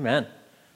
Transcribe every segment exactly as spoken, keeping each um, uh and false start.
Amen.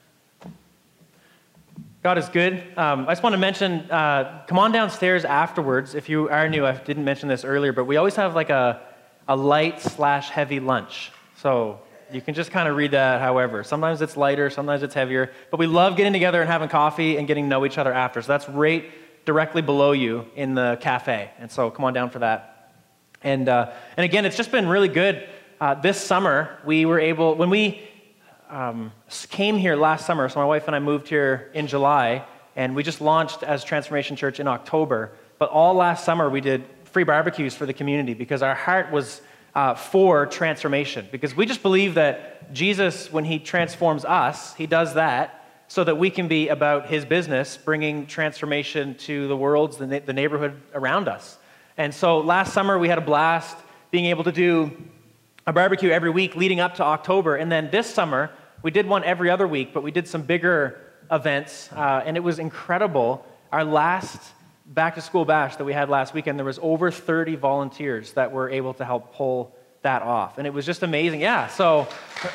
God is good. Um, I just want to mention, uh, come on downstairs afterwards. If you are new, I didn't mention this earlier, but we always have like a, a light slash heavy lunch. So you can just kind of read that however. Sometimes it's lighter, sometimes it's heavier. But we love getting together and having coffee and getting to know each other after. So that's right directly below you in the cafe. And so come on down for that. And, uh, and again, it's just been really good. Uh, this summer, we were able, when we Um, came here last summer, so my wife and I moved here in July, and we just launched as Transformation Church in October. But all last summer, we did free barbecues for the community because our heart was uh, for transformation. Because we just believe that Jesus, when he transforms us, he does that so that we can be about his business, bringing transformation to the world, the, na- the neighborhood around us. And so last summer, we had a blast being able to do a barbecue every week leading up to October. And then this summer, we did one every other week, but we did some bigger events, uh, and it was incredible. Our last back-to-school bash that we had last weekend, there was over thirty volunteers that were able to help pull that off. And it was just amazing. Yeah, so,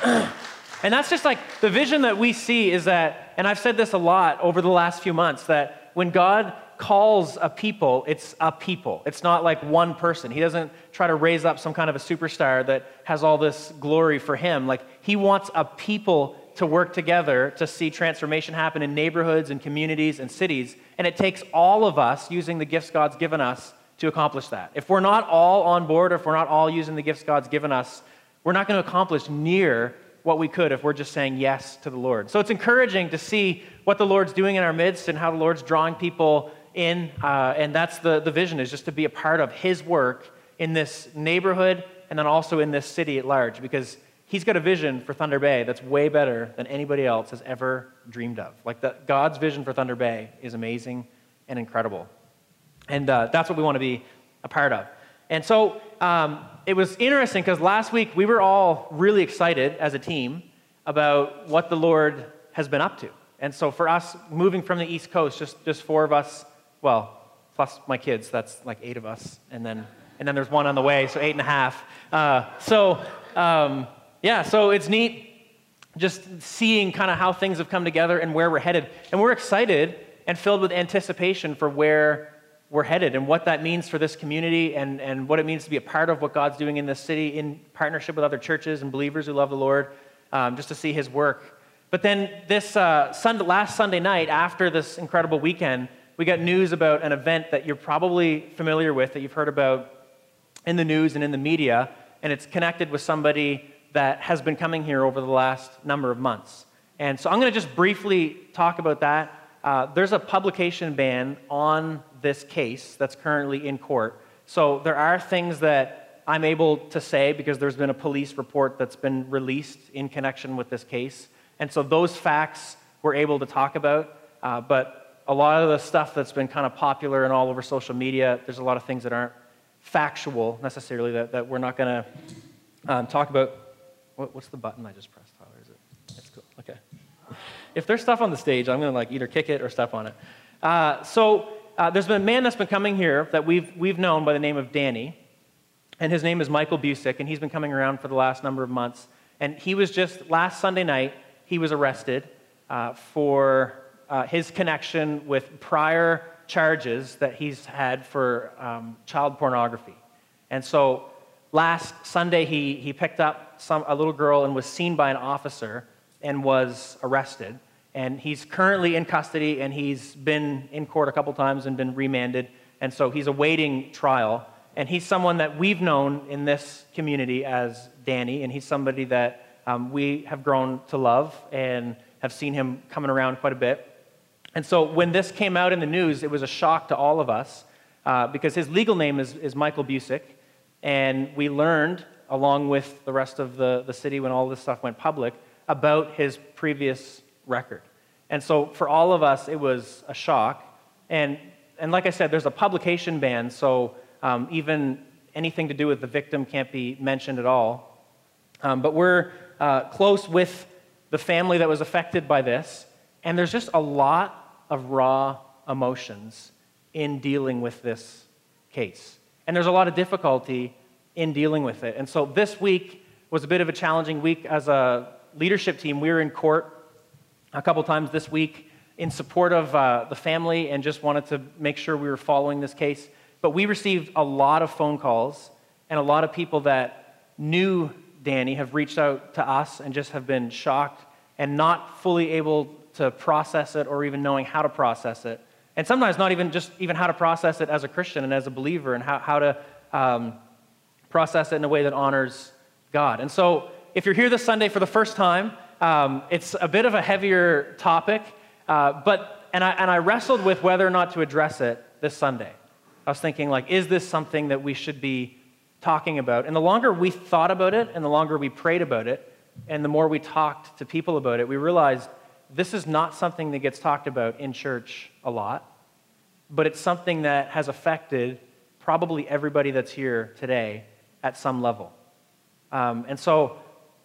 and that's just like the vision that we see is that, and I've said this a lot over the last few months, that when God calls a people, it's a people. It's not like one person. He doesn't try to raise up some kind of a superstar that has all this glory for him. Like, he wants a people to work together to see transformation happen in neighborhoods and communities and cities. And it takes all of us using the gifts God's given us to accomplish that. If we're not all on board, or if we're not all using the gifts God's given us, we're not going to accomplish near what we could if we're just saying yes to the Lord. So it's encouraging to see what the Lord's doing in our midst and how the Lord's drawing people in, uh, and that's the, the vision, is just to be a part of his work in this neighborhood and then also in this city at large, because he's got a vision for Thunder Bay that's way better than anybody else has ever dreamed of. Like, the, God's vision for Thunder Bay is amazing and incredible. And uh, that's what we want to be a part of. And so um, it was interesting because last week we were all really excited as a team about what the Lord has been up to. And so for us, moving from the East Coast, just, just four of us, well, plus my kids, that's like eight of us. And then and then there's one on the way, so eight and a half. Uh, so, um, yeah, so it's neat just seeing kind of how things have come together and where we're headed. And we're excited and filled with anticipation for where we're headed and what that means for this community and, and what it means to be a part of what God's doing in this city in partnership with other churches and believers who love the Lord, um, just to see his work. But then this uh, Sunday, last Sunday night, after this incredible weekend, we got news about an event that you're probably familiar with, that you've heard about in the news and in the media, and it's connected with somebody that has been coming here over the last number of months. And so I'm going to just briefly talk about that. Uh, there's a publication ban on this case that's currently in court. So there are things that I'm able to say because there's been a police report that's been released in connection with this case. And so those facts we're able to talk about, uh, but a lot of the stuff that's been kind of popular and all over social media, there's a lot of things that aren't factual necessarily that, that we're not going to um, talk about. What, what's the button I just pressed, Tyler? Is it? It's cool. Okay. If there's stuff on the stage, I'm going to like either kick it or step on it. Uh, so uh, there's been a man that's been coming here that we've we've known by the name of Danny, and his name is Michael Busick, and he's been coming around for the last number of months. And he was just last Sunday night, he was arrested uh, for uh, his connection with prior charges that he's had for um, child pornography. And so last Sunday, he he picked up some a little girl and was seen by an officer and was arrested. And he's currently in custody, and he's been in court a couple times and been remanded. And so he's awaiting trial. And he's someone that we've known in this community as Danny, and he's somebody that um, we have grown to love and have seen him coming around quite a bit. And so when this came out in the news, it was a shock to all of us uh, because his legal name is, is Michael Busick. And we learned, along with the rest of the, the city when all this stuff went public, about his previous record. And so for all of us, it was a shock. And and like I said, there's a publication ban, so um, even anything to do with the victim can't be mentioned at all. Um, but we're uh, close with the family that was affected by this, and there's just a lot of raw emotions in dealing with this case. And there's a lot of difficulty in dealing with it. And so this week was a bit of a challenging week as a leadership team. We were in court a couple times this week in support of uh, the family and just wanted to make sure we were following this case. But we received a lot of phone calls, and a lot of people that knew Danny have reached out to us and just have been shocked and not fully able to process it or even knowing how to process it. And sometimes not even just even how to process it as a Christian and as a believer, and how, how to um, process it in a way that honors God. And so if you're here this Sunday for the first time, um, it's a bit of a heavier topic, uh, but and I, and I wrestled with whether or not to address it this Sunday. I was thinking, like, is this something that we should be talking about? And the longer we thought about it, and the longer we prayed about it, and the more we talked to people about it, we realized this is not something that gets talked about in church a lot, but it's something that has affected probably everybody that's here today at some level. Um, and so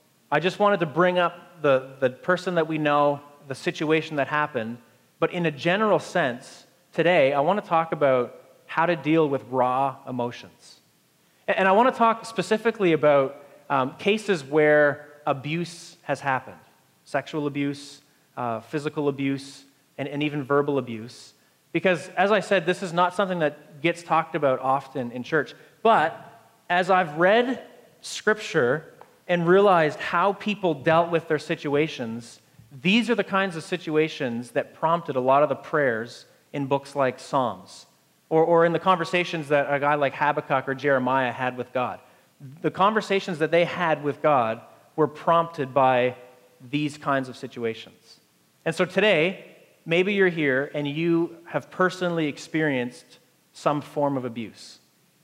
I just wanted to bring up the, the person that we know, the situation that happened, but in a general sense, today I want to talk about how to deal with raw emotions. And I want to talk specifically about um, cases where abuse has happened, sexual abuse, uh, physical abuse, and, and even verbal abuse. Because, as I said, this is not something that gets talked about often in church. But as I've read Scripture and realized how people dealt with their situations, these are the kinds of situations that prompted a lot of the prayers in books like Psalms, or, or in the conversations that a guy like Habakkuk or Jeremiah had with God. The conversations that they had with God were prompted by these kinds of situations. And so today, maybe you're here and you have personally experienced some form of abuse.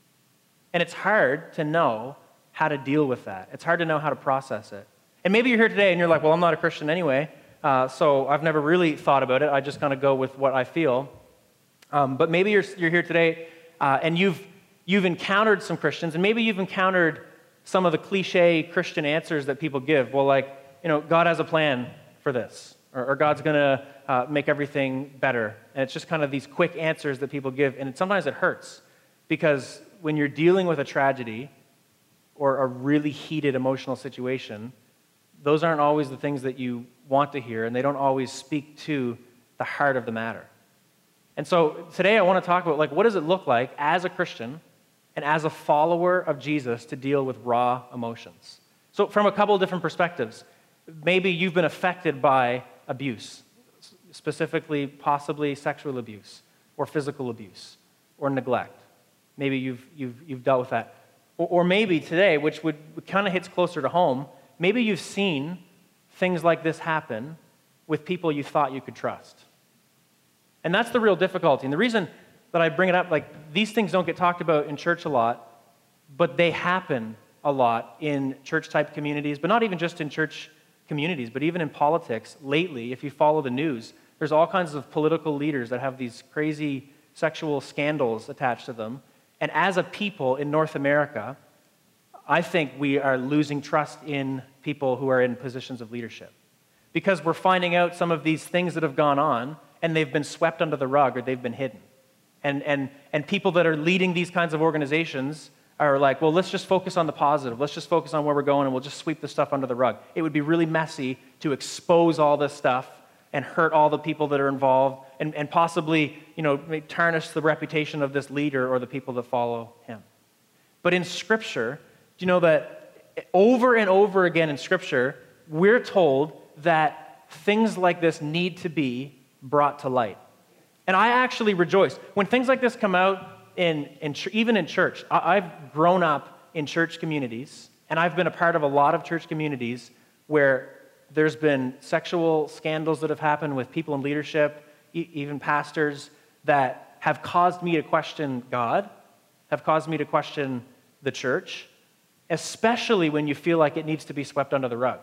And it's hard to know how to deal with that. It's hard to know how to process it. And maybe you're here today and you're like, well, I'm not a Christian anyway, uh, so I've never really thought about it. I just kind of go with what I feel. Um, but maybe you're, you're here today uh, and you've, you've encountered some Christians, and maybe you've encountered some of the cliche Christian answers that people give. Well, like, you know, God has a plan for this, or, or God's going to uh, make everything better. And it's just kind of these quick answers that people give, and it, sometimes it hurts, because when you're dealing with a tragedy or a really heated emotional situation, those aren't always the things that you want to hear, and they don't always speak to the heart of the matter. And so today I want to talk about, like, what does it look like as a Christian and as a follower of Jesus to deal with raw emotions? So from a couple of different perspectives, maybe you've been affected by abuse, specifically possibly sexual abuse or physical abuse or neglect. Maybe you've, you've, you've dealt with that. Or, or maybe today, which would kind of hits closer to home, maybe you've seen things like this happen with people you thought you could trust. And that's the real difficulty. And the reason that I bring it up, like, these things don't get talked about in church a lot, but they happen a lot in church-type communities, but not even just in church communities, but even in politics. Lately, if you follow the news, there's all kinds of political leaders that have these crazy sexual scandals attached to them. And as a people in North America, I think we are losing trust in people who are in positions of leadership, because we're finding out some of these things that have gone on, and they've been swept under the rug, or they've been hidden. And, and, and people that are leading these kinds of organizations are like, well, let's just focus on the positive. Let's just focus on where we're going, and we'll just sweep the stuff under the rug. It would be really messy to expose all this stuff and hurt all the people that are involved, and, and possibly, you know, tarnish the reputation of this leader or the people that follow him. But in Scripture, do you know that over and over again in Scripture, we're told that things like this need to be brought to light. And I actually rejoice when things like this come out, in, in even in church. I, I've grown up in church communities, and I've been a part of a lot of church communities where there's been sexual scandals that have happened with people in leadership, e- even pastors, that have caused me to question God, have caused me to question the church, especially when you feel like it needs to be swept under the rug.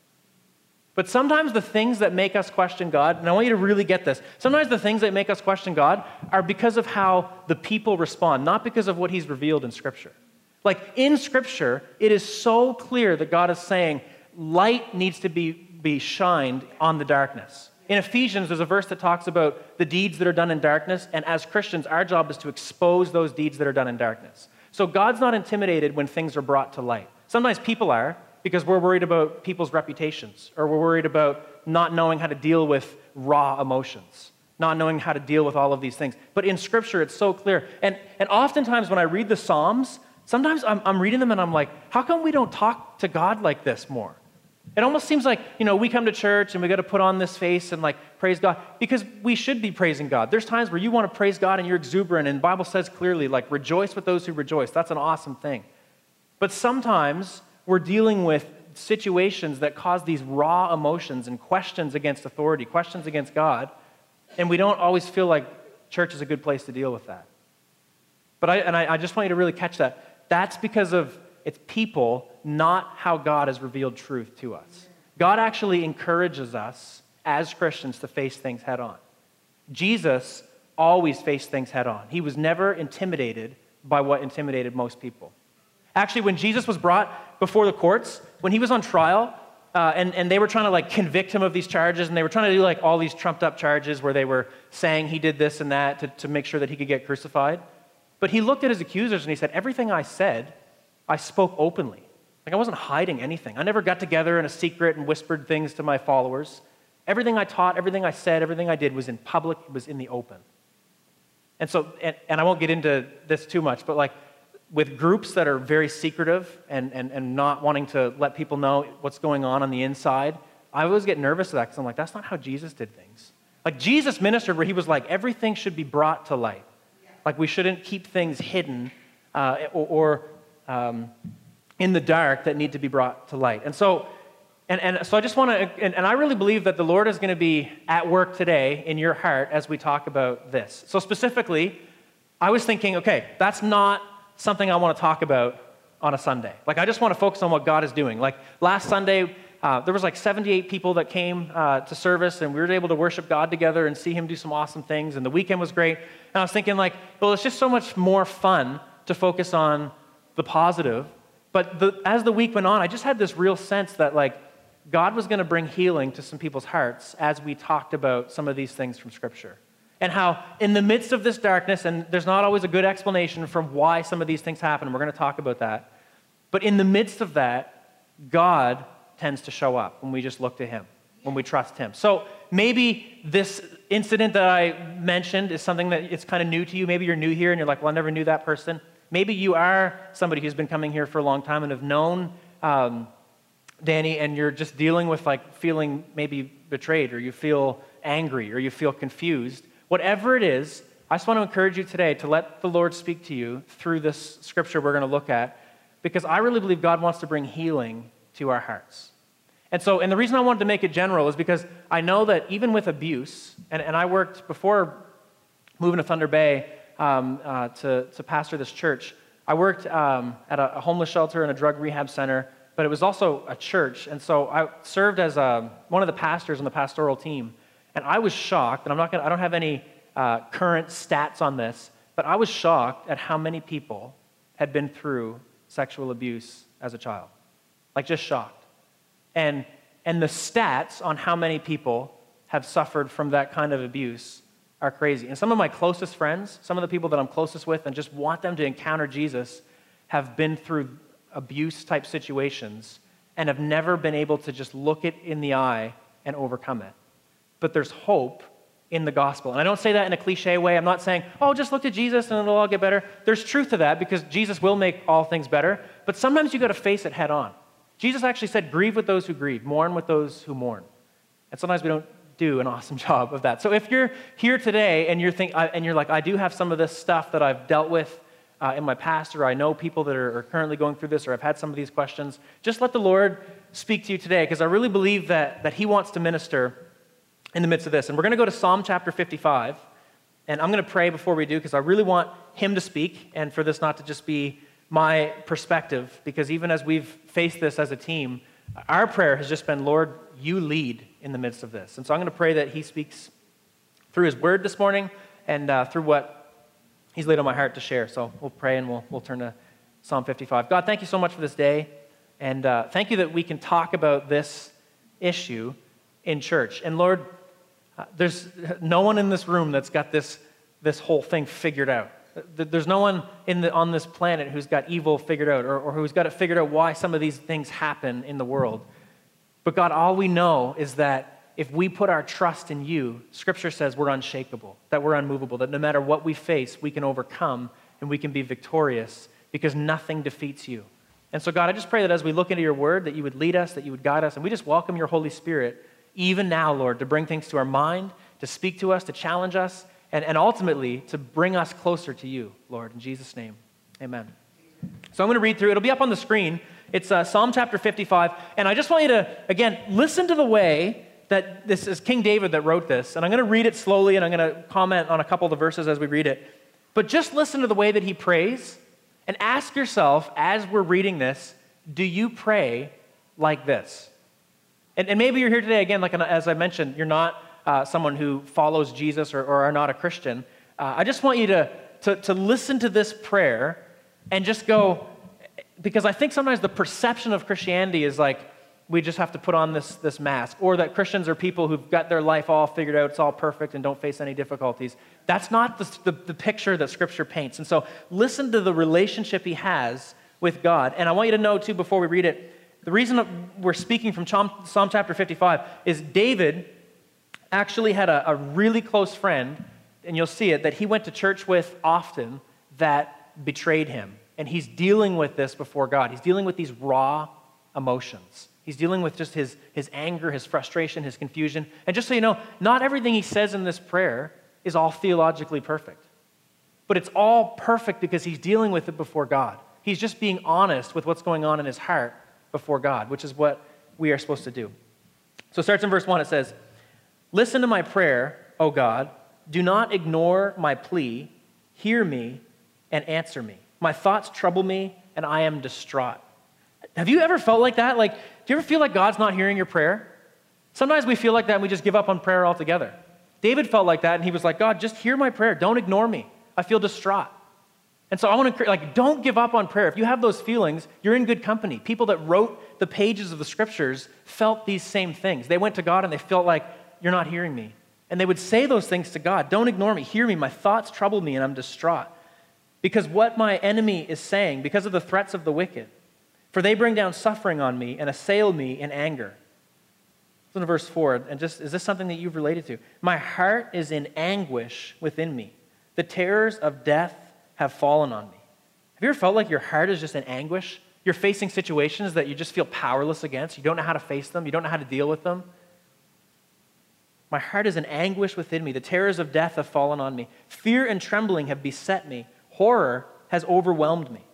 But sometimes the things that make us question God, and I want you to really get this, sometimes the things that make us question God are because of how the people respond, not because of what he's revealed in Scripture. Like, in Scripture, it is so clear that God is saying light needs to be, be shined on the darkness. In Ephesians, there's a verse that talks about the deeds that are done in darkness, and as Christians, our job is to expose those deeds that are done in darkness. So God's not intimidated when things are brought to light. Sometimes people are, because we're worried about people's reputations, or we're worried about not knowing how to deal with raw emotions, not knowing how to deal with all of these things. But in Scripture, it's so clear. And, and oftentimes when I read the Psalms, sometimes I'm, I'm reading them and I'm like, how come we don't talk to God like this more? It almost seems like, you know, we come to church and we got to put on this face and like praise God because we should be praising God. There's times where you want to praise God and you're exuberant, and the Bible says clearly, like, rejoice with those who rejoice. That's an awesome thing. But sometimes we're dealing with situations that cause these raw emotions and questions against authority, questions against God, and we don't always feel like church is a good place to deal with that. But I, and I, I just want you to really catch that. That's because of it's people, not how God has revealed truth to us. God actually encourages us as Christians to face things head on. Jesus always faced things head on. He was never intimidated by what intimidated most people. Actually, when Jesus was brought before the courts, when he was on trial, uh, and, and they were trying to like convict him of these charges, and they were trying to do like all these trumped up charges where they were saying he did this and that to, to make sure that he could get crucified. But he looked at his accusers and he said, everything I said, I spoke openly. Like I wasn't hiding anything. I never got together in a secret and whispered things to my followers. Everything I taught, everything I said, everything I did was in public, it was in the open. And so, and, and I won't get into this too much, but like with groups that are very secretive and, and, and not wanting to let people know what's going on on the inside, I always get nervous of that because I'm like, that's not how Jesus did things. Like Jesus ministered where he was like, everything should be brought to light. Like we shouldn't keep things hidden uh, or, or um, in the dark that need to be brought to light. And so, and, and so I just want to, and, and I really believe that the Lord is going to be at work today in your heart as we talk about this. So specifically, I was thinking, okay, that's not something I want to talk about on a Sunday. Like I just want to focus on what God is doing. Like last Sunday, uh, there was like seventy-eight people that came uh, to service, and we were able to worship God together and see him do some awesome things, and the weekend was great. And I was thinking like, well, it's just so much more fun to focus on the positive. But the, as the week went on, I just had this real sense that like God was going to bring healing to some people's hearts as we talked about some of these things from Scripture. And how in the midst of this darkness, and there's not always a good explanation for why some of these things happen, and we're going to talk about that, but in the midst of that, God tends to show up when we just look to him, when we trust him. So maybe this incident that I mentioned is something that it's kind of new to you. Maybe you're new here and you're like, well, I never knew that person. Maybe you are somebody who's been coming here for a long time and have known um, Danny, and you're just dealing with like feeling maybe betrayed, or you feel angry, or you feel confused. Whatever it is, I just want to encourage you today to let the Lord speak to you through this scripture we're going to look at, because I really believe God wants to bring healing to our hearts. And so, and the reason I wanted to make it general is because I know that even with abuse, and, and I worked before moving to Thunder Bay um, uh, to, to pastor this church, I worked um, at a, a homeless shelter and a drug rehab center, but it was also a church. And so I served as a, one of the pastors on the pastoral team. And I was shocked, and I'm not gonna, I don't have any uh, current stats on this, but I was shocked at how many people had been through sexual abuse as a child. Like just shocked. And, and the stats on how many people have suffered from that kind of abuse are crazy. And some of my closest friends, some of the people that I'm closest with and just want them to encounter Jesus, have been through abuse-type situations and have never been able to just look it in the eye and overcome it. But there's hope in the gospel. And I don't say that in a cliche way. I'm not saying, oh, just look to Jesus and it'll all get better. There's truth to that because Jesus will make all things better. But sometimes you got to face it head on. Jesus actually said, grieve with those who grieve, mourn with those who mourn. And sometimes we don't do an awesome job of that. So if you're here today and you're think, and you're like, I do have some of this stuff that I've dealt with uh, in my past, or I know people that are, are currently going through this, or I've had some of these questions, just let the Lord speak to you today, because I really believe that, that he wants to minister in the midst of this. And we're going to go to Psalm chapter fifty-five, and I'm going to pray before we do, because I really want him to speak, and for this not to just be my perspective, because even as we've faced this as a team, our prayer has just been, Lord, you lead in the midst of this. And so I'm going to pray that he speaks through his word this morning and uh, through what he's laid on my heart to share. So we'll pray and we'll, we'll turn to Psalm fifty-five. God, thank you so much for this day, and uh, thank you that we can talk about this issue in church. And Lord, uh, there's no one in this room that's got this, this whole thing figured out. There's no one in the, on this planet who's got evil figured out, or, or who's got it figured out why some of these things happen in the world. But God, all we know is that if we put our trust in you, Scripture says we're unshakable, that we're unmovable, that no matter what we face, we can overcome and we can be victorious because nothing defeats you. And so, God, I just pray that as we look into your word, that you would lead us, that you would guide us, and we just welcome your Holy Spirit even now, Lord, to bring things to our mind, to speak to us, to challenge us, and, and ultimately to bring us closer to you, Lord. In Jesus' name, amen. So I'm going to read through. It'll be up on the screen. It's uh, Psalm chapter fifty-five, and I just want you to, again, listen to the way that this is King David that wrote this, and I'm going to read it slowly, and I'm going to comment on a couple of the verses as we read it. But just listen to the way that he prays, and ask yourself, as we're reading this, do you pray like this? And, and maybe you're here today, again, like as I mentioned, you're not uh, someone who follows Jesus or, or are not a Christian. Uh, I just want you to, to, to listen to this prayer and just go, because I think sometimes the perception of Christianity is like, we just have to put on this, this mask, or that Christians are people who've got their life all figured out, it's all perfect and don't face any difficulties. That's not the, the, the picture that Scripture paints. And so listen to the relationship he has with God. And I want you to know, too, before we read it, the reason that we're speaking from Psalm, Psalm chapter fifty-five is David actually had a, a really close friend, and you'll see it, that he went to church with often that betrayed him. And he's dealing with this before God. He's dealing with these raw emotions. He's dealing with just his, his anger, his frustration, his confusion. And just so you know, not everything he says in this prayer is all theologically perfect. But it's all perfect because he's dealing with it before God. He's just being honest with what's going on in his heart before God, which is what we are supposed to do. So it starts in verse one. It says, "Listen to my prayer, O God. Do not ignore my plea. Hear me and answer me. My thoughts trouble me, and I am distraught." Have you ever felt like that? Like, do you ever feel like God's not hearing your prayer? Sometimes we feel like that and we just give up on prayer altogether. David felt like that and he was like, God, just hear my prayer. Don't ignore me. I feel distraught. And so I want to, like, don't give up on prayer. If you have those feelings, you're in good company. People that wrote the pages of the Scriptures felt these same things. They went to God and they felt like, you're not hearing me. And they would say those things to God. Don't ignore me. Hear me. My thoughts trouble me and I'm distraught. Because what my enemy is saying, because of the threats of the wicked, for they bring down suffering on me and assail me in anger. Listen to verse four, and just, is this something that you've related to? My heart is in anguish within me. The terrors of death have fallen on me. Have you ever felt like your heart is just in anguish? You're facing situations that you just feel powerless against. You don't know how to face them. You don't know how to deal with them. My heart is in anguish within me. The terrors of death have fallen on me. Fear and trembling have beset me. Horror has overwhelmed me.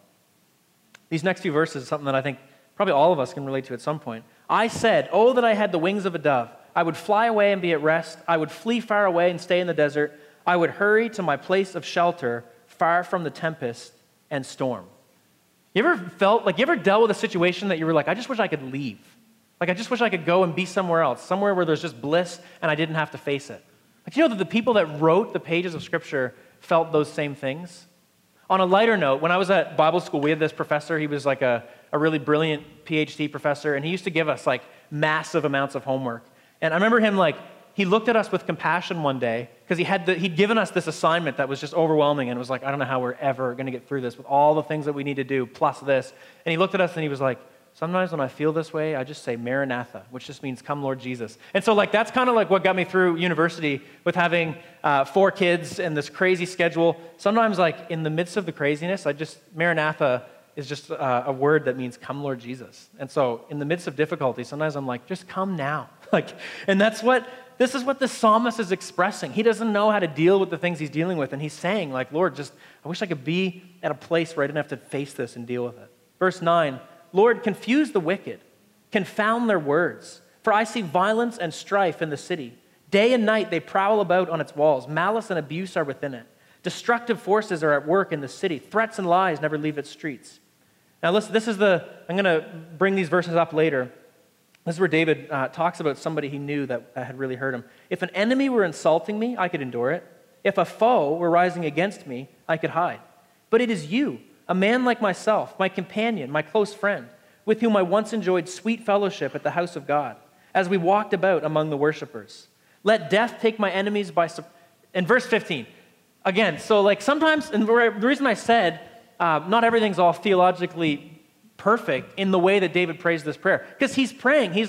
These next few verses is something that I think probably all of us can relate to at some point. I said, oh, that I had the wings of a dove. I would fly away and be at rest. I would flee far away and stay in the desert. I would hurry to my place of shelter, far from the tempest and storm. You ever felt, like you ever dealt with a situation that you were like, I just wish I could leave. Like I just wish I could go and be somewhere else, somewhere where there's just bliss and I didn't have to face it. Like you know that the people that wrote the pages of Scripture felt those same things? On a lighter note, when I was at Bible school, we had this professor. He was like a, a really brilliant P H D professor, and he used to give us like massive amounts of homework. And I remember him like, he looked at us with compassion one day because he had the, he'd given us this assignment that was just overwhelming, and it was like, I don't know how we're ever going to get through this with all the things that we need to do, plus this. And he looked at us and he was like, sometimes when I feel this way, I just say Maranatha, which just means come Lord Jesus. And so like that's kind of like what got me through university with having uh, four kids and this crazy schedule. Sometimes like in the midst of the craziness, I just, Maranatha is just uh, a word that means come Lord Jesus. And so in the midst of difficulty, sometimes I'm like, just come now. like, and that's what, this is what the psalmist is expressing. He doesn't know how to deal with the things he's dealing with. And he's saying like, Lord, just, I wish I could be at a place where I didn't have to face this and deal with it. Verse nine, Lord, confuse the wicked, confound their words, for I see violence and strife in the city. Day and night they prowl about on its walls. Malice and abuse are within it. Destructive forces are at work in the city. Threats and lies never leave its streets. Now listen, this is the, I'm going to bring these verses up later. This is where David uh, talks about somebody he knew that uh, had really hurt him. If an enemy were insulting me, I could endure it. If a foe were rising against me, I could hide. But it is you, a man like myself, my companion, my close friend, with whom I once enjoyed sweet fellowship at the house of God, as we walked about among the worshipers. Let death take my enemies by surprise. In verse fifteen, again, so like sometimes, and the reason I said uh, not everything's all theologically perfect in the way that David prays this prayer, because he's praying, he's like,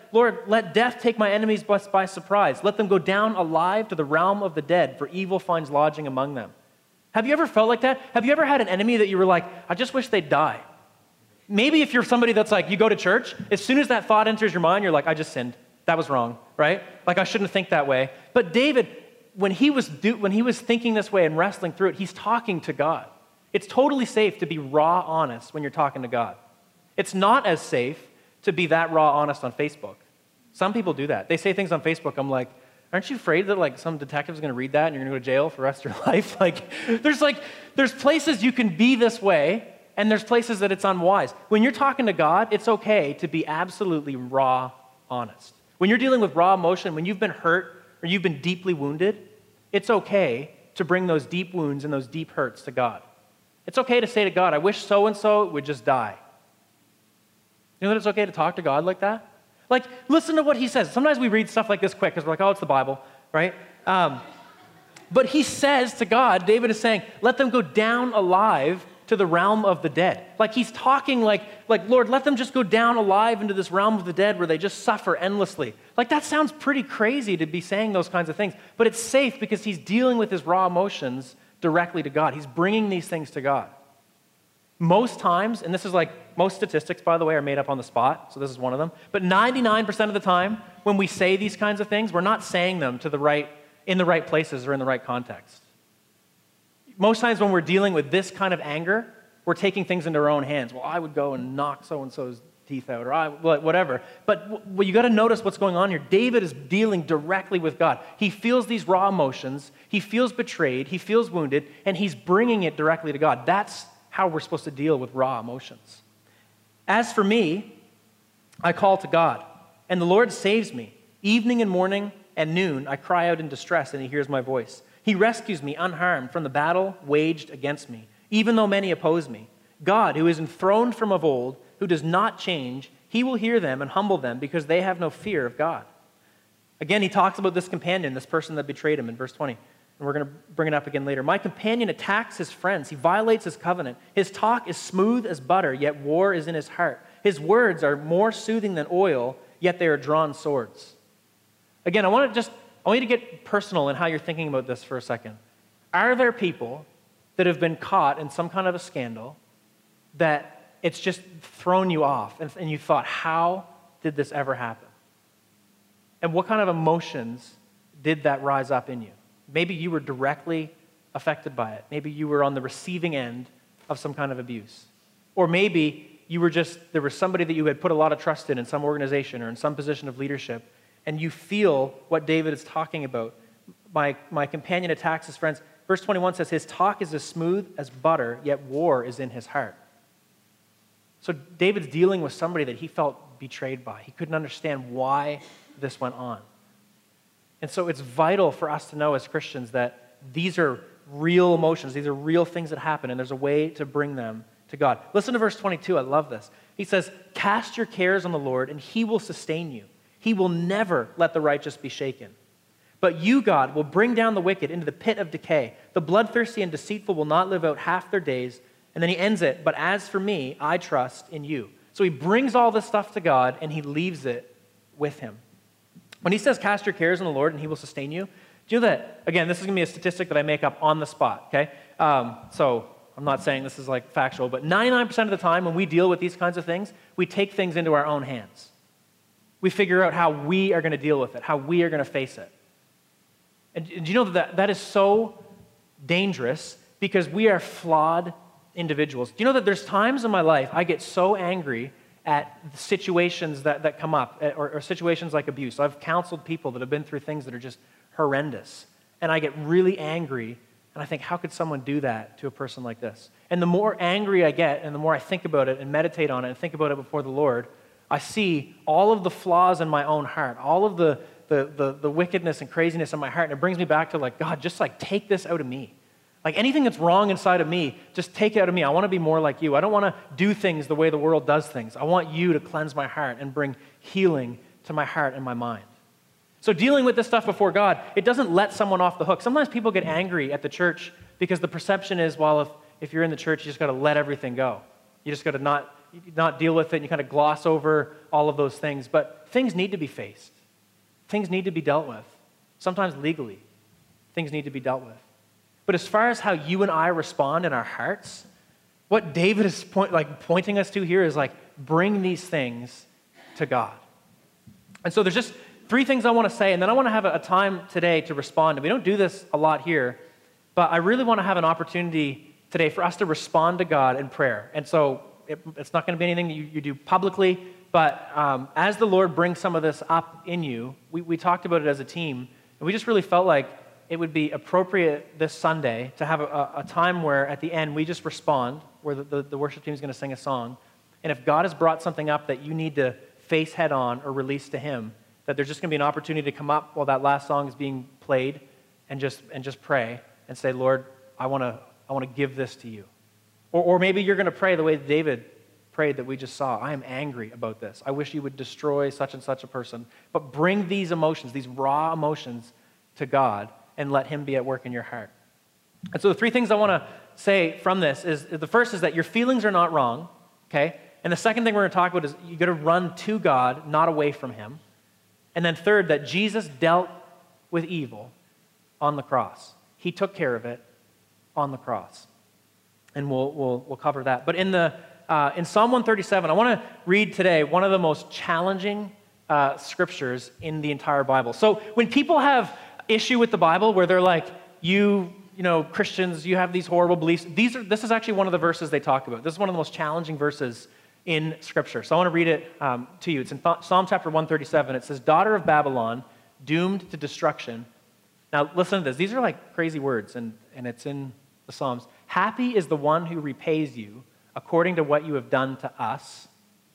Lord, let death take my enemies by surprise. Let them go down alive to the realm of the dead, for evil finds lodging among them. Have you ever felt like that? Have you ever had an enemy that you were like, I just wish they'd die? Maybe if you're somebody that's like, you go to church, as soon as that thought enters your mind, you're like, I just sinned. That was wrong, right? Like, I shouldn't think that way. But David, when he was do, when he was thinking this way and wrestling through it, he's talking to God. It's totally safe to be raw honest when you're talking to God. It's not as safe to be that raw honest on Facebook. Some people do that. They say things on Facebook, I'm like, aren't you afraid that like some detective's going to read that and you're going to go to jail for the rest of your life? Like, there's like, there's places you can be this way, and there's places that it's unwise. When you're talking to God, it's okay to be absolutely raw honest. When you're dealing with raw emotion, when you've been hurt or you've been deeply wounded, it's okay to bring those deep wounds and those deep hurts to God. It's okay to say to God, I wish so-and-so would just die. You know that it's okay to talk to God like that? Like, listen to what he says. Sometimes we read stuff like this quick because we're like, oh, it's the Bible, right? Um, but he says to God, David is saying, let them go down alive to the realm of the dead. Like he's talking like, like, Lord, let them just go down alive into this realm of the dead where they just suffer endlessly. Like that sounds pretty crazy to be saying those kinds of things, but it's safe because he's dealing with his raw emotions directly to God. He's bringing these things to God. Most times, and this is like, most statistics, by the way, are made up on the spot, so this is one of them, but ninety-nine percent of the time when we say these kinds of things, we're not saying them to the right, in the right places or in the right context. Most times when we're dealing with this kind of anger, we're taking things into our own hands. Well, I would go and knock so-and-so's teeth out, or I, whatever. But well, you got to notice what's going on here. David is dealing directly with God. He feels these raw emotions. He feels betrayed. He feels wounded, and he's bringing it directly to God. That's how we're supposed to deal with raw emotions. As for me, I call to God, and the Lord saves me. Evening and morning and noon, I cry out in distress, and he hears my voice. He rescues me unharmed from the battle waged against me, even though many oppose me. God, who is enthroned from of old, who does not change, he will hear them and humble them because they have no fear of God. Again, he talks about this companion, this person that betrayed him in verse twenty. And we're going to bring it up again later. My companion attacks his friends. He violates his covenant. His talk is smooth as butter, yet war is in his heart. His words are more soothing than oil, yet they are drawn swords. Again, I want to just, I want you to get personal in how you're thinking about this for a second. Are there people that have been caught in some kind of a scandal that it's just thrown you off and, and you thought, how did this ever happen? And what kind of emotions did that rise up in you? Maybe you were directly affected by it. Maybe you were on the receiving end of some kind of abuse. Or maybe you were just, there was somebody that you had put a lot of trust in in some organization or in some position of leadership, and you feel what David is talking about. My, my companion attacks his friends. Verse twenty-one says, his talk is as smooth as butter, yet war is in his heart. So David's dealing with somebody that he felt betrayed by. He couldn't understand why this went on. And so it's vital for us to know as Christians that these are real emotions. These are real things that happen, and there's a way to bring them to God. Listen to verse twenty-two. I love this. He says, cast your cares on the Lord, and he will sustain you. He will never let the righteous be shaken. But you, God, will bring down the wicked into the pit of decay. The bloodthirsty and deceitful will not live out half their days. And then he ends it, but as for me, I trust in you. So he brings all this stuff to God, and he leaves it with him. When he says, cast your cares on the Lord and he will sustain you, do you know that, again, this is going to be a statistic that I make up on the spot, okay? Um, so I'm not saying this is like factual, but ninety-nine percent of the time when we deal with these kinds of things, we take things into our own hands. We figure out how we are going to deal with it, how we are going to face it. And do you know that that is so dangerous because we are flawed individuals? Do you know that there's times in my life I get so angry at situations that, that come up, or, or situations like abuse. I've counseled people that have been through things that are just horrendous, and I get really angry, and I think, how could someone do that to a person like this? And the more angry I get, and the more I think about it and meditate on it and think about it before the Lord, I see all of the flaws in my own heart, all of the, the, the, the wickedness and craziness in my heart, and it brings me back to like, God, just like take this out of me. Like anything that's wrong inside of me, just take it out of me. I want to be more like you. I don't want to do things the way the world does things. I want you to cleanse my heart and bring healing to my heart and my mind. So dealing with this stuff before God, it doesn't let someone off the hook. Sometimes people get angry at the church because the perception is, well, if, if you're in the church, you just got to let everything go. You just got to not, not deal with it, and you kind of gloss over all of those things. But things need to be faced. Things need to be dealt with. Sometimes legally, things need to be dealt with. But as far as how you and I respond in our hearts, what David is point, like pointing us to here is like, bring these things to God. And so there's just three things I want to say, and then I want to have a time today to respond. And we don't do this a lot here, but I really want to have an opportunity today for us to respond to God in prayer. And so it, it's not going to be anything that you, you do publicly, but um, as the Lord brings some of this up in you, we, we talked about it as a team, and we just really felt like it would be appropriate this Sunday to have a, a time where at the end we just respond, where the, the, the worship team is going to sing a song. And if God has brought something up that you need to face head on or release to him, that there's just going to be an opportunity to come up while that last song is being played and just and just pray and say, Lord, I want to I want to give this to you. Or, or maybe you're going to pray the way David prayed that we just saw. I am angry about this. I wish you would destroy such and such a person. But bring these emotions, these raw emotions to God and let him be at work in your heart. And so the three things I want to say from this is, the first is that your feelings are not wrong, okay? And the second thing we're going to talk about is you got to run to God, not away from him. And then third, that Jesus dealt with evil on the cross. He took care of it on the cross. And we'll we'll we'll cover that. But in the uh, in Psalm one thirty-seven, I want to read today one of the most challenging uh, scriptures in the entire Bible. So when people have issue with the Bible, where they're like, you you know Christians, you have these horrible beliefs. These are this is actually one of the verses they talk about. This is one of the most challenging verses in Scripture. So I want to read it um, to you. It's in Psalm chapter one thirty-seven. It says, "Daughter of Babylon, doomed to destruction." Now listen to this. These are like crazy words, and, and it's in the Psalms. "Happy is the one who repays you according to what you have done to us.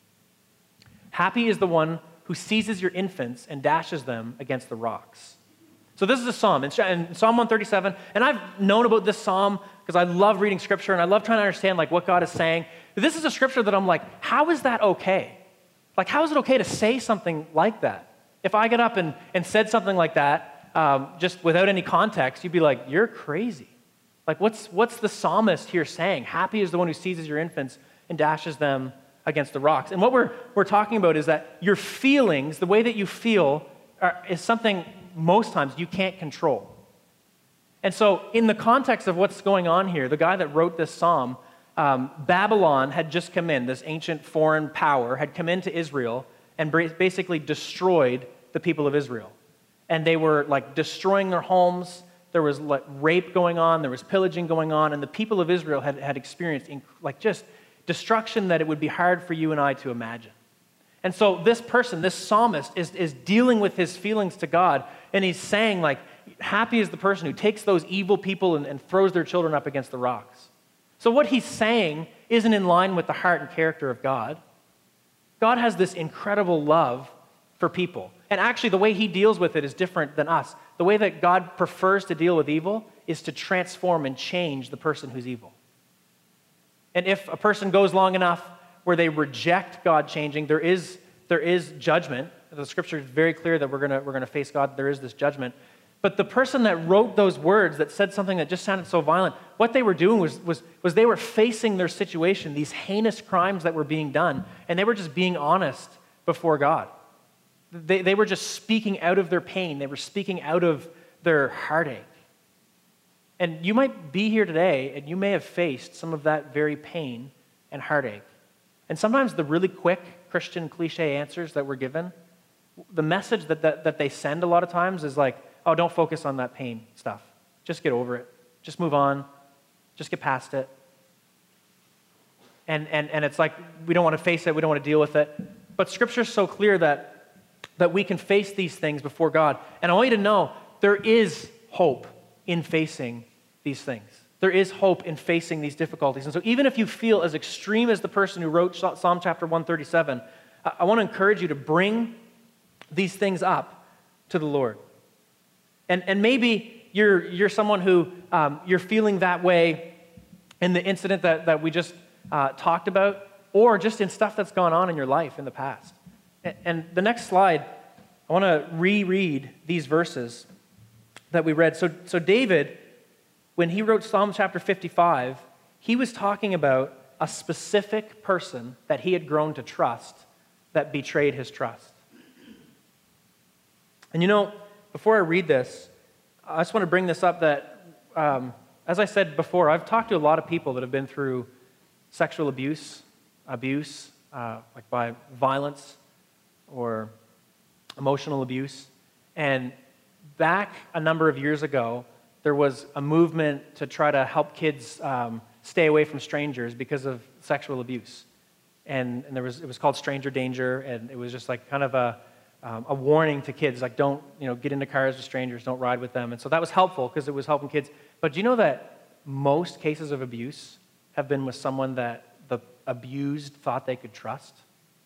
Happy is the one who seizes your infants and dashes them against the rocks." So this is a psalm, in Psalm one thirty-seven, and I've known about this psalm because I love reading Scripture and I love trying to understand like what God is saying. This is a scripture that I'm like, how is that okay? Like, how is it okay to say something like that? If I get up and, and said something like that, um, just without any context, you'd be like, you're crazy. Like, what's what's the psalmist here saying? Happy is the one who seizes your infants and dashes them against the rocks. And what we're we're talking about is that your feelings, the way that you feel, are, is something most times you can't control. And so in the context of what's going on here, the guy that wrote this psalm, um, Babylon had just come in, this ancient foreign power had come into Israel and basically destroyed the people of Israel. And they were like destroying their homes. There was like rape going on, there was pillaging going on, and the people of Israel had, had experienced like just destruction that it would be hard for you and I to imagine. And so this person, this psalmist, is, is dealing with his feelings to God, and he's saying like, happy is the person who takes those evil people and, and throws their children up against the rocks. So what he's saying isn't in line with the heart and character of God. God has this incredible love for people. And actually the way he deals with it is different than us. The way that God prefers to deal with evil is to transform and change the person who's evil. And if a person goes long enough where they reject God changing, there is, there is judgment. The scripture is very clear that we're gonna, we're gonna face God. There is this judgment. But the person that wrote those words that said something that just sounded so violent, what they were doing was, was, was they were facing their situation, these heinous crimes that were being done, and they were just being honest before God. They, they were just speaking out of their pain. They were speaking out of their heartache. And you might be here today, and you may have faced some of that very pain and heartache. And sometimes the really quick Christian cliche answers that we're given, the message that, that, that they send a lot of times is like, oh, don't focus on that pain stuff. Just get over it. Just move on. Just get past it. And, and, and it's like, we don't want to face it. We don't want to deal with it. But Scripture's so clear that, that we can face these things before God. And I want you to know, there is hope in facing these things. There is hope in facing these difficulties. And so even if you feel as extreme as the person who wrote Psalm chapter one thirty-seven, I, I want to encourage you to bring these things up to the Lord. And, and maybe you're, you're someone who um, you're feeling that way in the incident that, that we just uh, talked about, or just in stuff that's gone on in your life in the past. And, and the next slide, I want to reread these verses that we read. So, so David, when he wrote Psalm chapter fifty-five, he was talking about a specific person that he had grown to trust that betrayed his trust. And you know, before I read this, I just want to bring this up that, um, as I said before, I've talked to a lot of people that have been through sexual abuse, abuse, uh, like by violence or emotional abuse. And back a number of years ago, there was a movement to try to help kids um, stay away from strangers because of sexual abuse. And, and there was it was called Stranger Danger, and it was just like kind of a um, a warning to kids, like don't you know get into cars with strangers, don't ride with them. And so that was helpful because it was helping kids. But do you know that most cases of abuse have been with someone that the abused thought they could trust?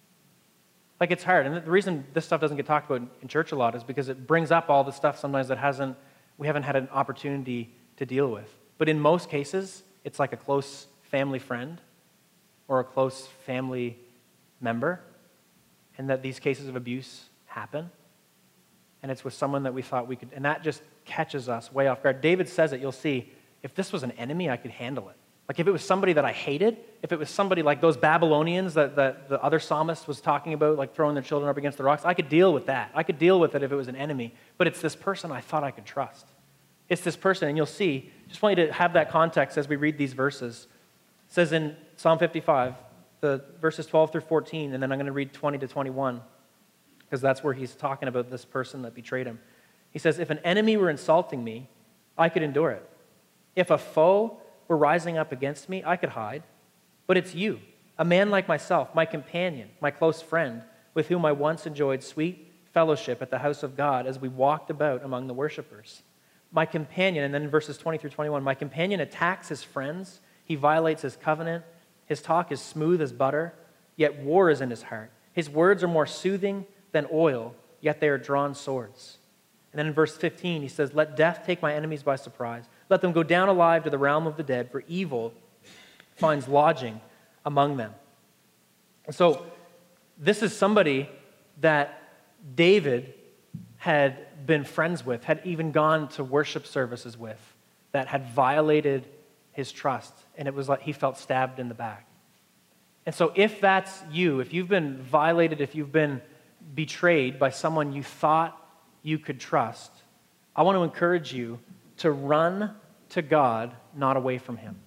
Like, it's hard. And the reason this stuff doesn't get talked about in church a lot is because it brings up all the stuff sometimes that hasn't we haven't had an opportunity to deal with. But in most cases, it's like a close family friend or a close family member, and that these cases of abuse happen. And it's with someone that we thought we could, and that just catches us way off guard. David says it, you'll see, if this was an enemy, I could handle it. Like if it was somebody that I hated, if it was somebody like those Babylonians that, that the other psalmist was talking about, like throwing their children up against the rocks, I could deal with that. I could deal with it if it was an enemy. But it's this person I thought I could trust. It's this person, and you'll see, just want you to have that context as we read these verses. It says in Psalm fifty-five, the verses twelve through fourteen, and then I'm going to read twenty to twenty-one, because that's where he's talking about this person that betrayed him. He says, if an enemy were insulting me, I could endure it. If a foe were rising up against me, I could hide. But it's you, a man like myself, my companion, my close friend, with whom I once enjoyed sweet fellowship at the house of God as we walked about among the worshipers. My companion, and then in verses twenty through twenty-one, my companion attacks his friends. He violates his covenant. His talk is smooth as butter, yet war is in his heart. His words are more soothing than oil, yet they are drawn swords. And then in verse fifteen, he says, let death take my enemies by surprise. Let them go down alive to the realm of the dead, for evil finds lodging among them. And so this is somebody that David had been friends with, had even gone to worship services with, that had violated his trust. And it was like he felt stabbed in the back. And so if that's you, if you've been violated, if you've been betrayed by someone you thought you could trust, I want to encourage you to run to God, not away from him.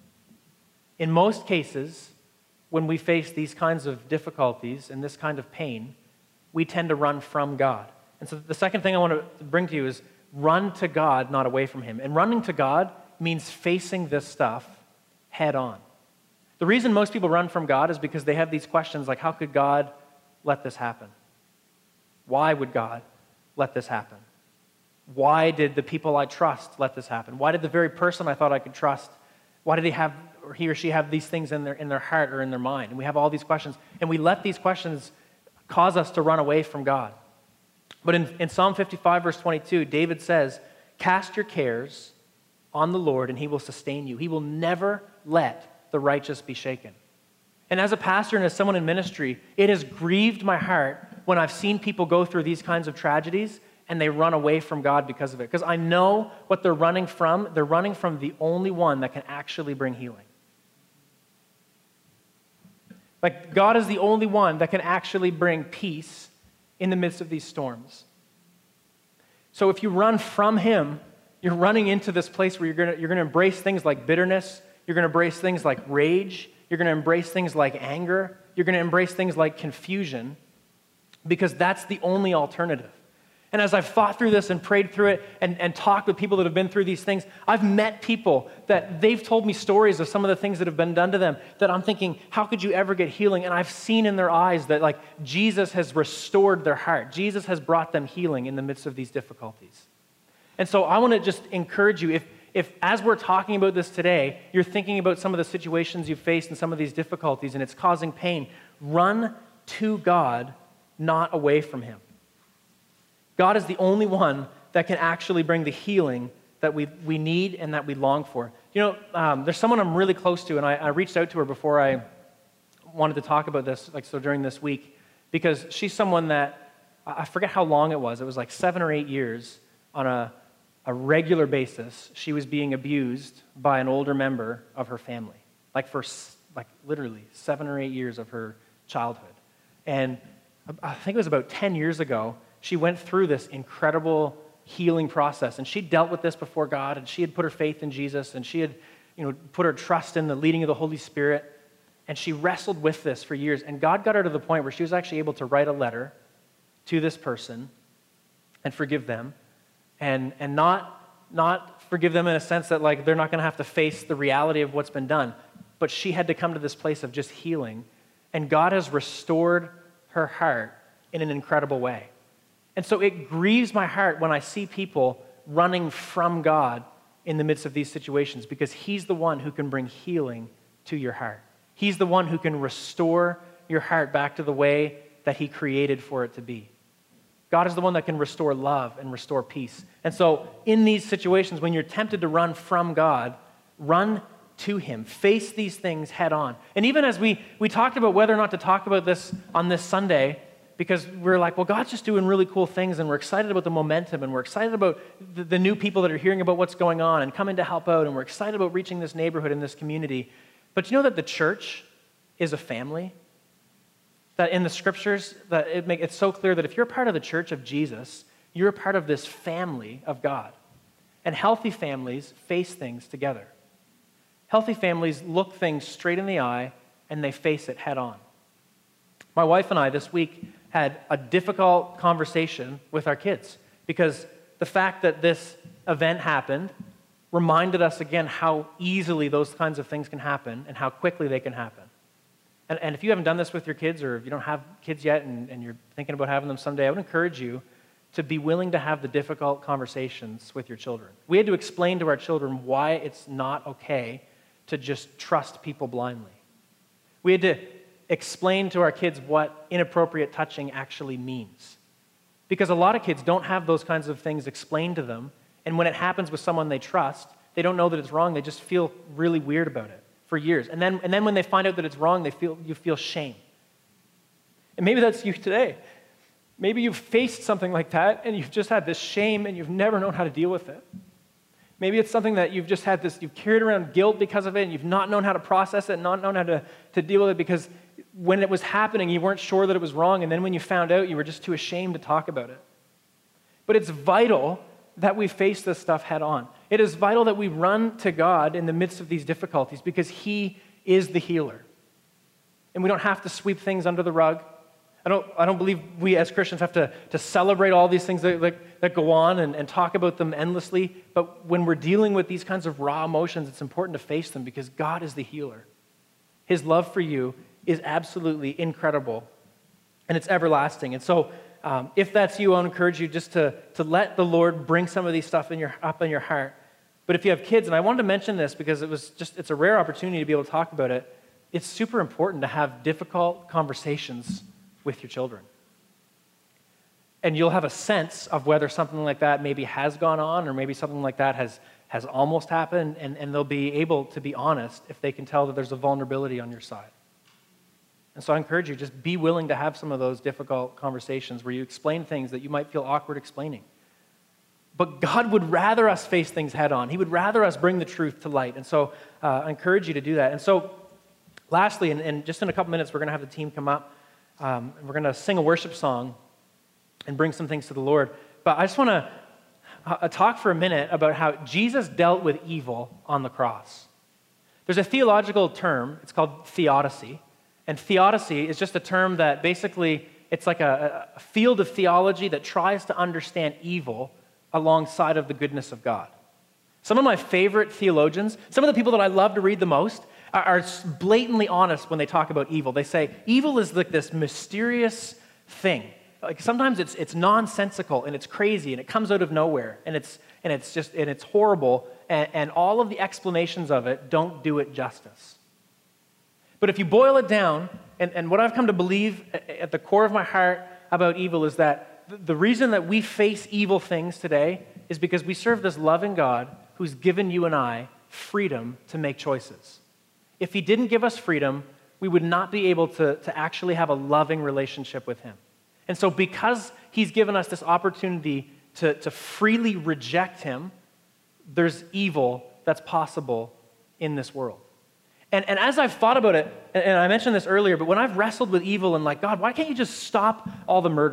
In most cases, when we face these kinds of difficulties and this kind of pain, we tend to run from God. And so the second thing I want to bring to you is run to God, not away from him. And running to God means facing this stuff head on. The reason most people run from God is because they have these questions like, how could God let this happen? Why would God let this happen? Why did the people I trust let this happen? Why did the very person I thought I could trust, why did he have, or he or she have these things in their, in their heart or in their mind? And we have all these questions, and we let these questions cause us to run away from God. But in, in Psalm fifty-five, verse twenty-two, David says, cast your cares on the Lord, and he will sustain you. He will never let the righteous be shaken. And as a pastor and as someone in ministry, it has grieved my heart when I've seen people go through these kinds of tragedies and they run away from God because of it. Because I know what they're running from. They're running from the only one that can actually bring healing. Like, God is the only one that can actually bring peace in the midst of these storms. So if you run from him, you're running into this place where you're going to you're going to embrace things like bitterness, you're going to embrace things like rage, you're going to embrace things like anger, you're going to embrace things like confusion, because that's the only alternative. And as I've thought through this and prayed through it and, and talked with people that have been through these things, I've met people that they've told me stories of some of the things that have been done to them that I'm thinking, how could you ever get healing? And I've seen in their eyes that like Jesus has restored their heart. Jesus has brought them healing in the midst of these difficulties. And so I want to just encourage you, if, if as we're talking about this today, you're thinking about some of the situations you've faced and some of these difficulties and it's causing pain, run to God, not away from him. God is the only one that can actually bring the healing that we, we need and that we long for. You know, um, there's someone I'm really close to, and I, I reached out to her before I wanted to talk about this, like so during this week, because she's someone that, I forget how long it was, it was like seven or eight years on a, a regular basis, she was being abused by an older member of her family, like for like literally seven or eight years of her childhood. And I think it was about ten years ago, she went through this incredible healing process. And she dealt with this before God, and she had put her faith in Jesus, and she had, you know, put her trust in the leading of the Holy Spirit. And she wrestled with this for years. And God got her to the point where she was actually able to write a letter to this person and forgive them. And, and not, not forgive them in a sense that like they're not going to have to face the reality of what's been done. But she had to come to this place of just healing. And God has restored her heart in an incredible way. And so it grieves my heart when I see people running from God in the midst of these situations, because he's the one who can bring healing to your heart. He's the one who can restore your heart back to the way that he created for it to be. God is the one that can restore love and restore peace. And so in these situations, when you're tempted to run from God, run to him. Face these things head on. And even as we, we talked about whether or not to talk about this on this Sunday, because we're like, well, God's just doing really cool things, and we're excited about the momentum, and we're excited about the, the new people that are hearing about what's going on and coming to help out, and we're excited about reaching this neighborhood and this community. But you know that the church is a family? That in the scriptures, that it make, it's so clear that if you're a part of the church of Jesus, you're a part of this family of God. And healthy families face things together. Healthy families look things straight in the eye, and they face it head on. My wife and I this week had a difficult conversation with our kids, because the fact that this event happened reminded us again how easily those kinds of things can happen and how quickly they can happen. And, and if you haven't done this with your kids, or if you don't have kids yet and, and you're thinking about having them someday, I would encourage you to be willing to have the difficult conversations with your children. We had to explain to our children why it's not okay to just trust people blindly. We had to explain to our kids what inappropriate touching actually means. Because a lot of kids don't have those kinds of things explained to them, and when it happens with someone they trust, they don't know that it's wrong, they just feel really weird about it for years. And then, and then when they find out that it's wrong, they feel you feel shame. And maybe that's you today. Maybe you've faced something like that, and you've just had this shame, and you've never known how to deal with it. Maybe it's something that you've just had this, you've carried around guilt because of it, and you've not known how to process it, not known how to, to deal with it, because when it was happening, you weren't sure that it was wrong, and then when you found out, you were just too ashamed to talk about it. But it's vital that we face this stuff head on. It is vital that we run to God in the midst of these difficulties, because he is the healer. And we don't have to sweep things under the rug. I don't, I don't believe we as Christians have to, to celebrate all these things that, that, that go on and, and talk about them endlessly. But when we're dealing with these kinds of raw emotions, it's important to face them, because God is the healer. His love for you is absolutely incredible, and it's everlasting. And so um, if that's you, I'll encourage you just to, to let the Lord bring some of these stuff in your, up in your heart. But if you have kids, and I wanted to mention this because it was just, it's a rare opportunity to be able to talk about it, it's super important to have difficult conversations with your children. And you'll have a sense of whether something like that maybe has gone on, or maybe something like that has, has almost happened, and, and they'll be able to be honest if they can tell that there's a vulnerability on your side. And so I encourage you, just be willing to have some of those difficult conversations where you explain things that you might feel awkward explaining. But God would rather us face things head on. He would rather us bring the truth to light. And so uh, I encourage you to do that. And so lastly, and, and just in a couple minutes, we're going to have the team come up. Um, and we're going to sing a worship song and bring some things to the Lord. But I just want to uh, talk for a minute about how Jesus dealt with evil on the cross. There's a theological term. It's called theodicy. And theodicy is just a term that basically, it's like a, a field of theology that tries to understand evil alongside of the goodness of God. Some of my favorite theologians, some of the people that I love to read the most, are, are blatantly honest when they talk about evil. They say, evil is like this mysterious thing. Like sometimes it's it's nonsensical and it's crazy and it comes out of nowhere and it's and it's just and it's horrible, and, and all of the explanations of it don't do it justice. But if you boil it down, and, and what I've come to believe at the core of my heart about evil is that the reason that we face evil things today is because we serve this loving God who's given you and I freedom to make choices. If he didn't give us freedom, we would not be able to, to actually have a loving relationship with him. And so because he's given us this opportunity to, to freely reject him, there's evil that's possible in this world. And, and as I've thought about it, and I mentioned this earlier, but when I've wrestled with evil and like, God, why can't you just stop all the murdering?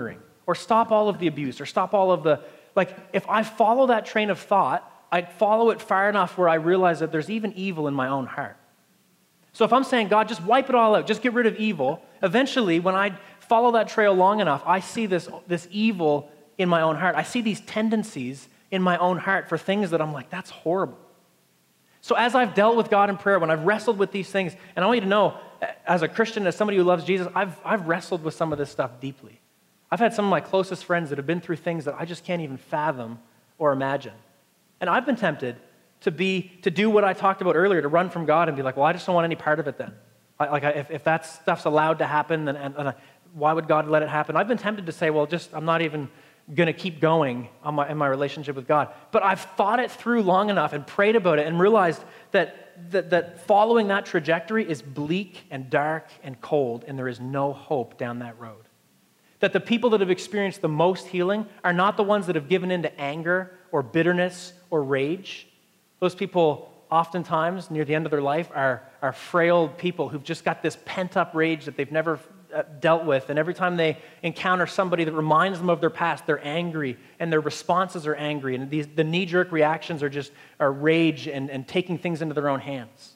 or stop all of the abuse, or stop all of the, like, if I follow that train of thought, I follow it far enough where I realize that there's even evil in my own heart. So if I'm saying, God, just wipe it all out, just get rid of evil, eventually, when I follow that trail long enough, I see this, this evil in my own heart. I see these tendencies in my own heart for things that I'm like, that's horrible. So as I've dealt with God in prayer, when I've wrestled with these things, and I want you to know, as a Christian, as somebody who loves Jesus, I've, I've wrestled with some of this stuff deeply. I've had some of my closest friends that have been through things that I just can't even fathom or imagine. And I've been tempted to be, to do what I talked about earlier, to run from God and be like, well, I just don't want any part of it then. I, like, if, if that stuff's allowed to happen, then and, and I, why would God let it happen? I've been tempted to say, well, just, I'm not even going to keep going on my, in my relationship with God. But I've thought it through long enough and prayed about it and realized that, that, that following that trajectory is bleak and dark and cold, and there is no hope down that road. That the people that have experienced the most healing are not the ones that have given into anger or bitterness or rage. Those people oftentimes near the end of their life are, are frail people who've just got this pent-up rage that they've never dealt with, and every time they encounter somebody that reminds them of their past, they're angry, and their responses are angry, and these, the knee-jerk reactions are just are rage and, and taking things into their own hands.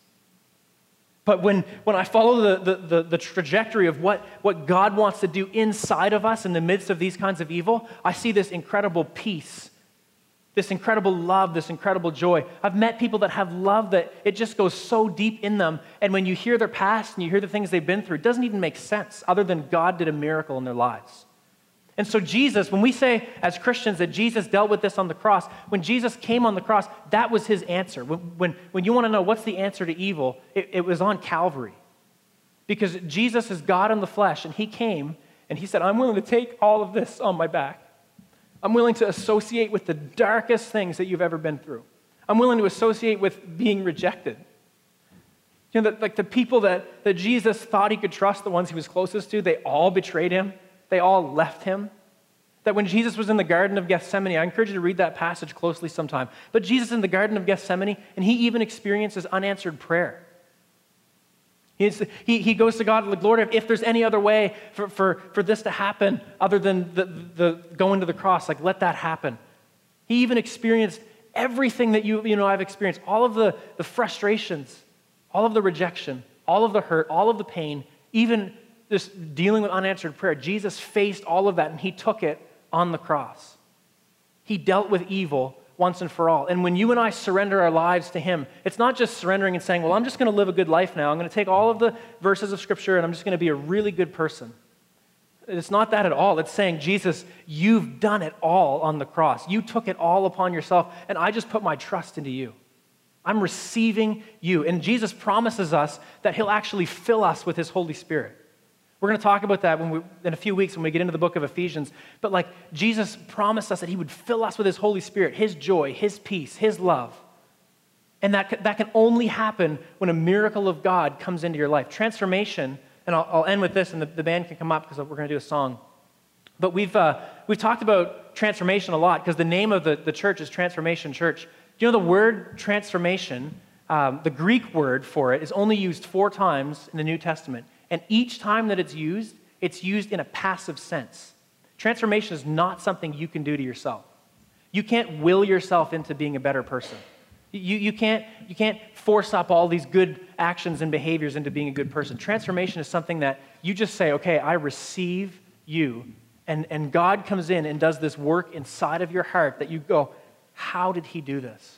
But when, when I follow the, the, the, the trajectory of what, what God wants to do inside of us in the midst of these kinds of evil, I see this incredible peace, this incredible love, this incredible joy. I've met people that have love that it just goes so deep in them, and when you hear their past and you hear the things they've been through, it doesn't even make sense other than God did a miracle in their lives. And so Jesus, when we say as Christians that Jesus dealt with this on the cross, when Jesus came on the cross, that was his answer. When, when, when you want to know what's the answer to evil, it, it was on Calvary. Because Jesus is God in the flesh, and he came and he said, I'm willing to take all of this on my back. I'm willing to associate with the darkest things that you've ever been through. I'm willing to associate with being rejected. You know, the, like the people that, that Jesus thought he could trust, the ones he was closest to, they all betrayed him. They all left him. That when Jesus was in the Garden of Gethsemane, I encourage you to read that passage closely sometime, but Jesus in the Garden of Gethsemane, and he even experiences unanswered prayer. He, he, he goes to God, like, Lord, if, if there's any other way for, for, for this to happen other than the, the going to the cross, like, let that happen. He even experienced everything that you, you know I've experienced, all of the, the frustrations, all of the rejection, all of the hurt, all of the pain, even this dealing with unanswered prayer. Jesus faced all of that, and he took it on the cross. He dealt with evil once and for all. And when you and I surrender our lives to him, it's not just surrendering and saying, well, I'm just going to live a good life now. I'm going to take all of the verses of Scripture, and I'm just going to be a really good person. It's not that at all. It's saying, Jesus, you've done it all on the cross. You took it all upon yourself, and I just put my trust into you. I'm receiving you. And Jesus promises us that he'll actually fill us with his Holy Spirit. We're going to talk about that when we, in a few weeks when we get into the book of Ephesians. But like Jesus promised us that he would fill us with his Holy Spirit, his joy, his peace, his love. And that, that can only happen when a miracle of God comes into your life. Transformation, and I'll, I'll end with this, and the, the band can come up because we're going to do a song. But we've, uh, we've talked about transformation a lot because the name of the, the church is Transformation Church. Do you know the word transformation, um, the Greek word for it, is only used four times in the New Testament. And each time that it's used, it's used in a passive sense. Transformation is not something you can do to yourself. You can't will yourself into being a better person. You, you, can't, you can't force up all these good actions and behaviors into being a good person. Transformation is something that you just say, okay, I receive you. And, and God comes in and does this work inside of your heart that you go, how did he do this?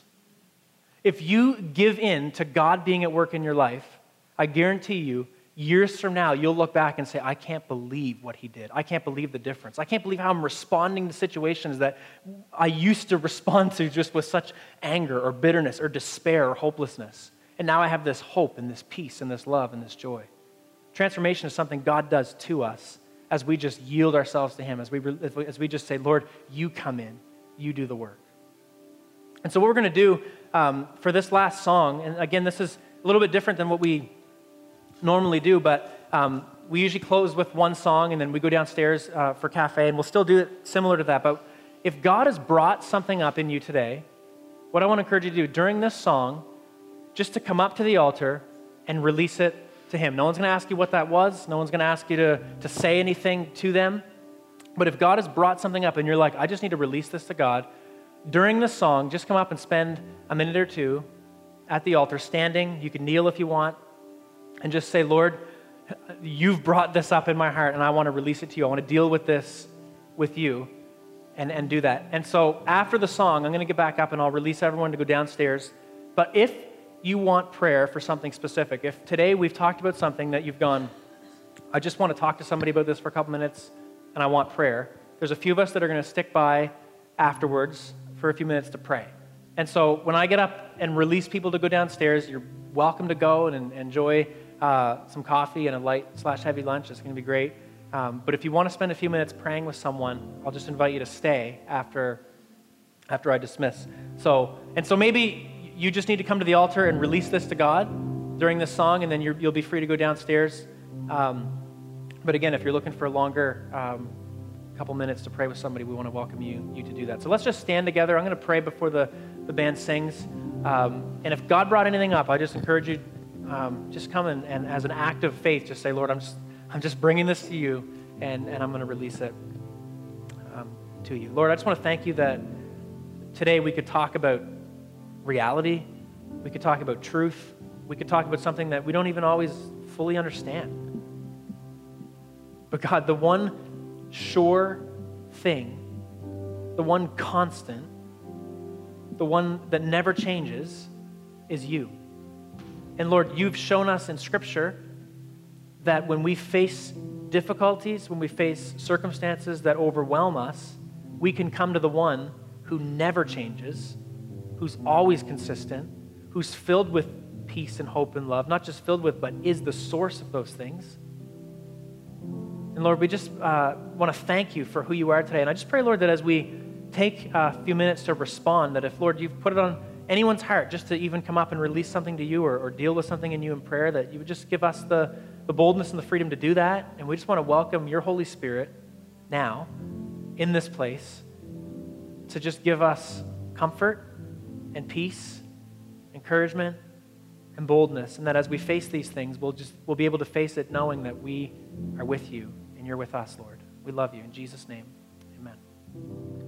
If you give in to God being at work in your life, I guarantee you, years from now, you'll look back and say, I can't believe what he did. I can't believe the difference. I can't believe how I'm responding to situations that I used to respond to just with such anger or bitterness or despair or hopelessness. And now I have this hope and this peace and this love and this joy. Transformation is something God does to us as we just yield ourselves to him, as we, as we just say, Lord, you come in, you do the work. And so what we're going to do um, for this last song, and again, this is a little bit different than what we normally do, but um, we usually close with one song and then we go downstairs uh, for cafe, and we'll still do it similar to that. But if God has brought something up in you today, what I want to encourage you to do during this song, just to come up to the altar and release it to him. No one's going to ask you what that was. No one's going to ask you to, to say anything to them. But if God has brought something up and you're like, I just need to release this to God, during the song, just come up and spend a minute or two at the altar, standing. You can kneel if you want, and just say, Lord, you've brought this up in my heart, and I want to release it to you. I want to deal with this with you, and, and do that. And so after the song, I'm going to get back up, and I'll release everyone to go downstairs. But if you want prayer for something specific, if today we've talked about something that you've gone, I just want to talk to somebody about this for a couple minutes, and I want prayer, there's a few of us that are going to stick by afterwards for a few minutes to pray. And so when I get up and release people to go downstairs, you're welcome to go and enjoy uh, some coffee and a light slash heavy lunch. It's going to be great. Um, but if you want to spend a few minutes praying with someone, I'll just invite you to stay after after I dismiss. So and so maybe you just need to come to the altar and release this to God during this song, and then you're, you'll be free to go downstairs. Um, but again, if you're looking for a longer um, couple minutes to pray with somebody, we want to welcome you, you to do that. So let's just stand together. I'm going to pray before the, the band sings. Um, and if God brought anything up, I just encourage you, um, just come and, and as an act of faith, just say, Lord, I'm just I'm just bringing this to you, and, and I'm going to release it um, to you. Lord, I just want to thank you that today we could talk about reality. We could talk about truth. We could talk about something that we don't even always fully understand. But God, the one sure thing, the one constant, the one that never changes is you. And Lord, you've shown us in Scripture that when we face difficulties, when we face circumstances that overwhelm us, we can come to the one who never changes, who's always consistent, who's filled with peace and hope and love, not just filled with, but is the source of those things. And Lord, we just uh, want to thank you for who you are today. And I just pray, Lord, that as we take a few minutes to respond, that if, Lord, you've put it on anyone's heart just to even come up and release something to you, or, or deal with something in you in prayer, that you would just give us the, the boldness and the freedom to do that. And we just want to welcome your Holy Spirit now in this place to just give us comfort and peace, encouragement, and boldness. And that as we face these things, we'll just we'll be able to face it knowing that we are with you and you're with us, Lord. We love you. In Jesus' name, amen.